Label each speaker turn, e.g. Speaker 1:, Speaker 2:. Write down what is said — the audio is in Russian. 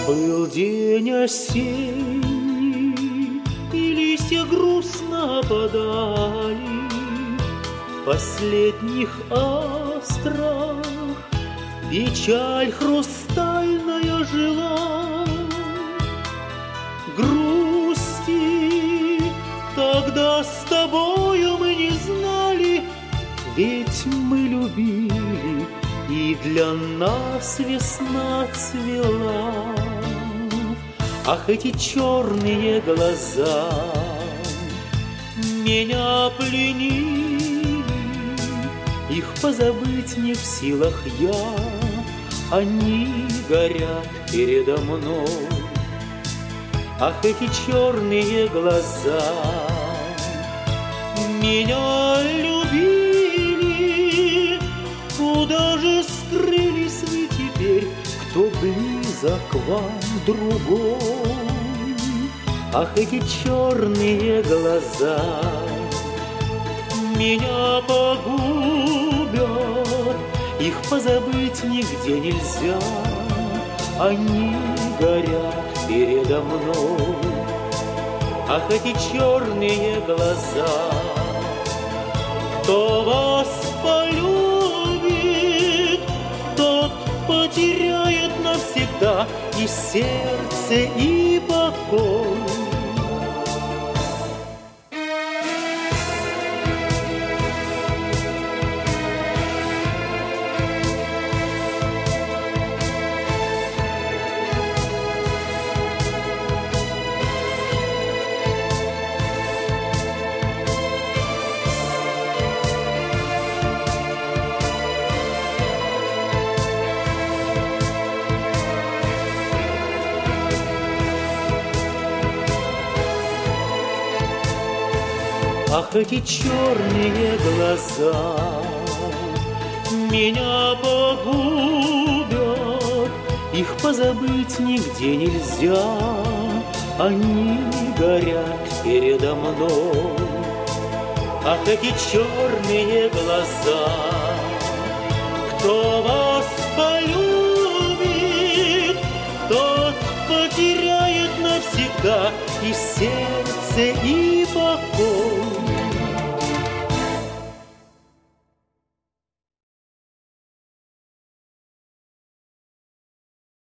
Speaker 1: Был день осенний, и листья грустно опадали. В последних астрах печаль хрустальная жила. Грусти тогда с тобою мы не знали, ведь мы любили, и для нас весна цвела. Ах, эти черные глаза меня пленили, их позабыть не в силах я, они горят передо мной. Ах, эти черные глаза меня любили, куда же скрылись вы теперь, кто близок к вам другой? Ах, эти черные глаза меня погубят, их позабыть нигде нельзя, они горят передо мной. Ах, эти черные глаза, кто вас полюбит, тот потеряет навсегда и сердце, и покой. Ах, эти черные глаза меня погубят, их позабыть нигде нельзя, они горят передо мной. Ах, эти черные глаза, кто вас полюбит, тот потеряет навсегда и сердце, и покой.